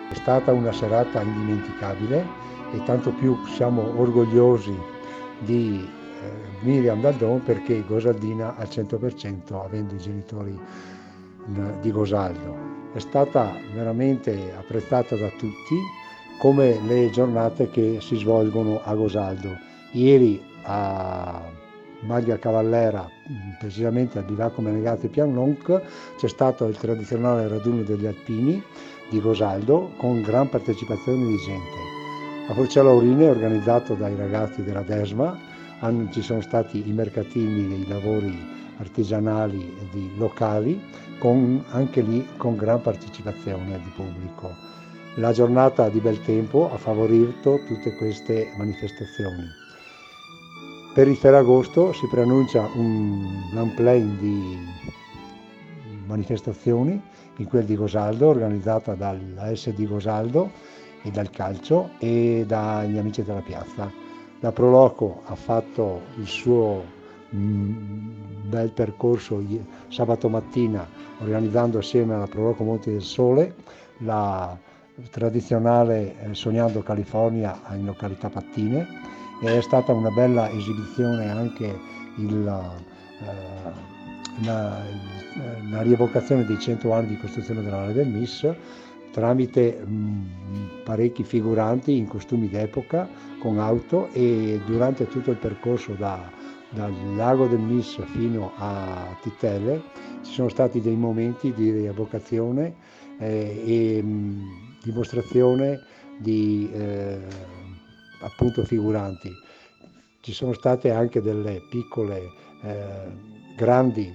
È stata una serata indimenticabile e tanto più siamo orgogliosi di Miriam Daldon perché Gosaldina al 100% avendo i genitori di Gosaldo. È stata veramente apprezzata da tutti come le giornate che si svolgono a Gosaldo. Ieri a Maglia Cavallera, precisamente al Bivacco Menegatti Pianonc, c'è stato il tradizionale raduno degli alpini di Gosaldo con gran partecipazione di gente. A Forcella Aurine, organizzato dai ragazzi della Desma, ci sono stati i mercatini dei lavori artigianali locali, anche lì con gran partecipazione di pubblico. La giornata di bel tempo ha favorito tutte queste manifestazioni. Per il Ferragosto si preannuncia un unplaying di manifestazioni, in quel di Gosaldo, organizzata dalla SD Gosaldo e dal calcio e dagli amici della piazza. La Proloco ha fatto il suo bel percorso sabato mattina organizzando assieme alla Proloco Monti del Sole la tradizionale Sognando California in località Pattine e è stata una bella esibizione anche la rievocazione dei 100 anni di costruzione della Valle del Mis tramite parecchi figuranti in costumi d'epoca con auto e durante tutto il percorso dal lago del Mis fino a Titelle ci sono stati dei momenti di rievocazione e dimostrazione di appunto figuranti. Ci sono state anche delle piccole grandi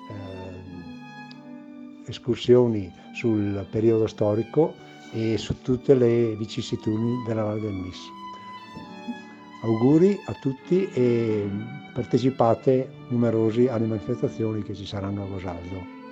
escursioni sul periodo storico e su tutte le vicissitudini della Valle del Mis. Auguri a tutti e partecipate numerosi alle manifestazioni che ci saranno a Gosaldo.